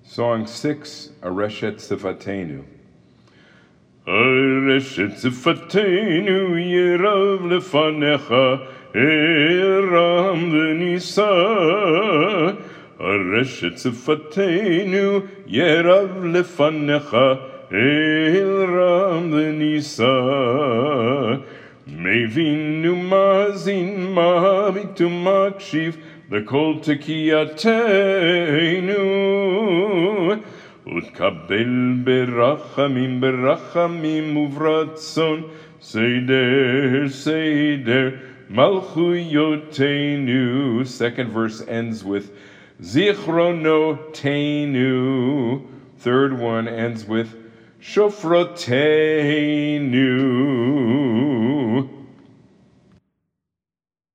Song 6, Areshet Sifatenu. Areshet Sifatenu Yerav Lefanecha Eram V'nisa. Areshet Sifatenu Yerav Lefanecha Eram V'nisa. Mevinu mazin mavitu makshiv L'kol tekiyatenu Utkabel berachamim uvratzon Seder malchuyotenu. Second verse ends with zichronotenu. Third one ends with shofrotenu.